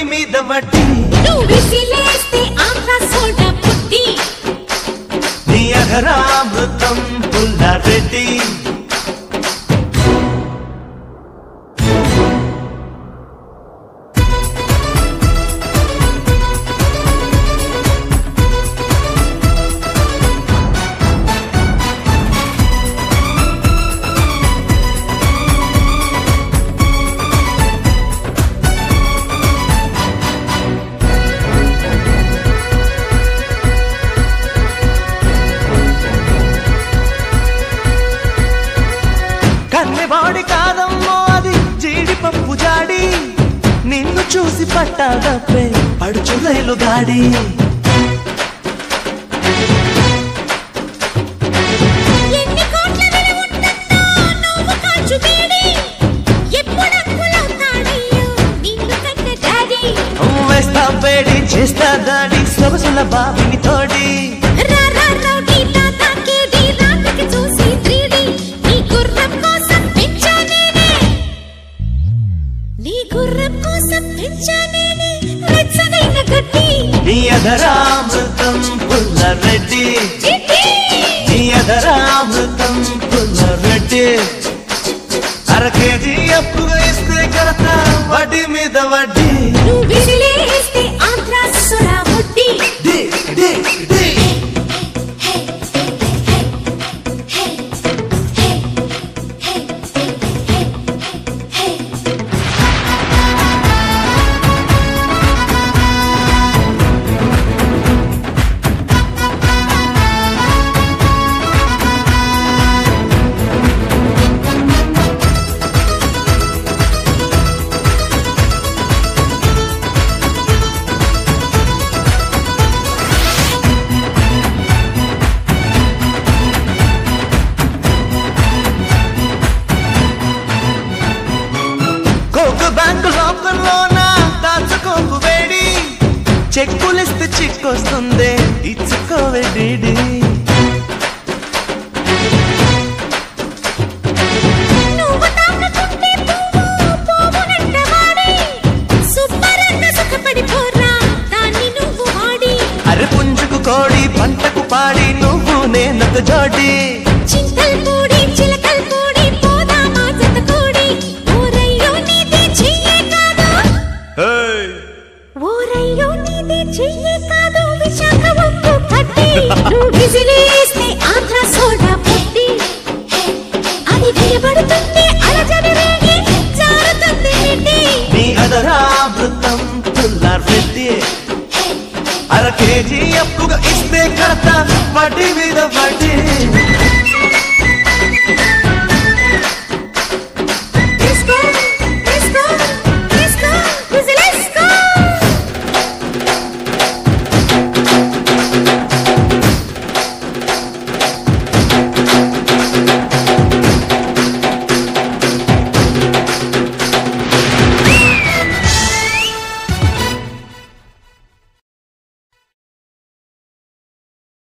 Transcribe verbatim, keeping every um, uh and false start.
మీద వడ్డీ నువ్వు విసిలేస్తే ఆంధ్ర సోడా పుట్టి నీ అఘరామృతం పుల్లారెడ్డి కన్నెవాడి కాదమ్మో అది జీడిపప్పు జాడి నిన్ను చూసి పట్టాదప్పే పడుచు రైలు గాడి ఎన్ని కోట్ల విలువ ఉంటుందో నువ్వు కాచు వేడి ఎప్పుడు అప్పులవుతాడయ్యో నిన్ను కన్న డాడీ వేస్తా వేడి చేస్తా దాడి సొగసుల బావిని తోడి రా రా రౌడీ తాతాకే డి రాత్రికి చూసి త్రీడి నీ గుర్రం కోసం పెంచానేనే నీ గుర్రం కోసం పెంచానేనే వెచ్చనైన గడ్డి నీ అధరామృతం పుల్లారెడ్డి చిట్టి నీ అధరామృతం పుల్లారెడ్డి అర కేజీ అప్పుగా ఇస్తే కడతా వడ్డీ మీద వడ్డీ నువ్వు విసిలేస్తే ఆంధ్ర సోడా పుట్టి డి డి డి కోకు బ్యాంకు లోకల్లోన దాచుకోకు వేడి చెక్కులిస్తే చిక్కొస్తుంది ఇచ్చుకోవే డీడి నువ్వు తాకకుంటే పువ్వు పోవునంట వాడి సుబ్బరన్న సుఖపడిపోరా దాన్ని నువ్వు వాడి అరే పుంజుకు కోడి పంటకు పాడి నువ్వు నేనొక జోడి చింతల్ పూడి చిలకల్ పూడి పోదామా జత కూడి ఓరయ్యో నీది చెయ్యే కాదు ఓరయ్యో నీది చెయ్యే కాదు విశాఖ ఉప్పు పట్టి నువ్వు విసిలేస్తే ఆంధ్ర సోడా పుట్టి అది వినబడుతుంది అలజడి రేగి జారుతుంది నిండి నీ అధరామృతం పుల్లారెడ్డి అర కేజీ అప్పుగా ఇస్తే కడతా వడ్డీ